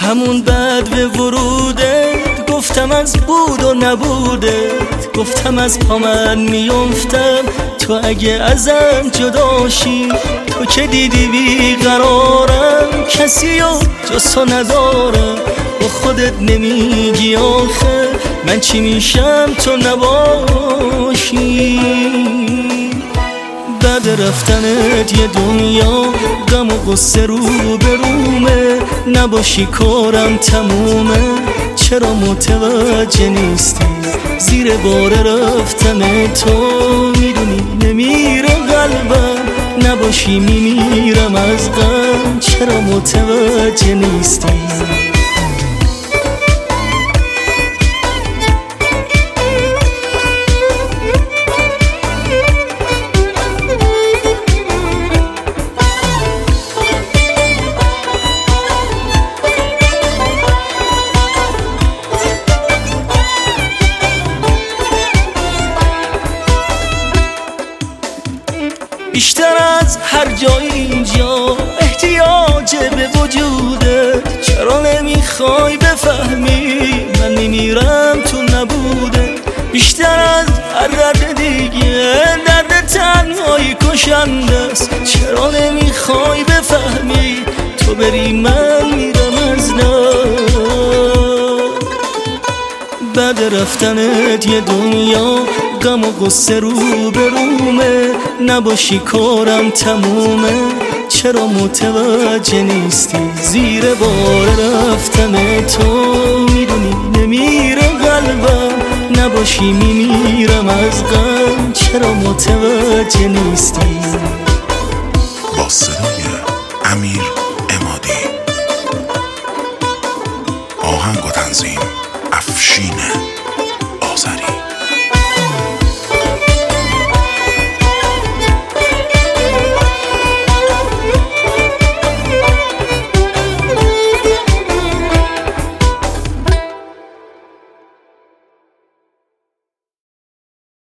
همون بعد به ورودت گفتم از بود و نبودت، گفتم از پا من میافتم تو اگه ازم جداشی. تو که دیدی بیقرارم کسی و جز تو ندارم، با خودت نمیگی آخه من چی میشم تو نباشی. بعد رفتنت یه دنیا غم و غصه رو به رومه، نباشی کارم تمومه. چرا متوجه نیستی زیر بار رفتن تو؟ میدونی نمیره قلبم، نباشی میمیرم از غم. چرا متوجه نیستی؟ بیشتر از هر جایی اینجا احتیاج به وجودت. چرا نمیخوای بفهمی من میمیرم تو نبوده؟ بیشتر از هر درد دیگه درد تنهایی کشنده است. چرا نمیخوای بفهمی تو بری من میرم از دست. بعد رفتنت یه دنیا غم و غصه رو به رومه، نباشی کارم تمومه. چرا متوجه نیستی زیر بار رفتن تو؟ میدونی نمیره قلبم، نباشی میمیرم از غم. چرا متوجه نیستی؟ با صدای امیر عمادی، آهنگ و تنظیم افشین آذری.